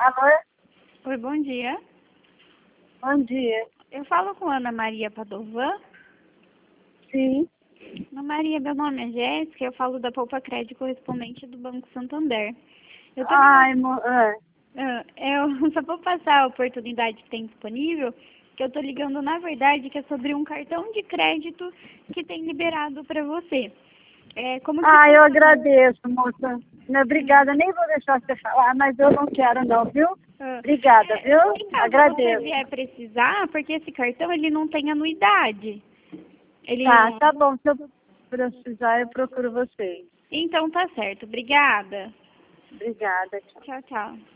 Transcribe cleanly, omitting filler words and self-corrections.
Alô? Oi, bom dia. Bom dia. Eu falo com Ana Maria Padovan. Sim. Ana Maria, meu nome é Jéssica, eu falo da Poupa Crédito correspondente do Banco Santander. Eu tô Ai, ligando, eu só vou passar a oportunidade que tem disponível, que eu tô ligando, na verdade, que é sobre um cartão de crédito que tem liberado para você. Como que eu funciona? agradeço, moça. Obrigada, nem vou deixar você falar, mas eu não quero não, viu? Ah, Obrigada, viu? Em caso você Agradeço. vier precisar, porque esse cartão ele não tem anuidade. Ele... Tá bom. Se eu precisar, eu procuro vocês. Então tá certo. Obrigada. Obrigada. Tchau. Tchau, tchau.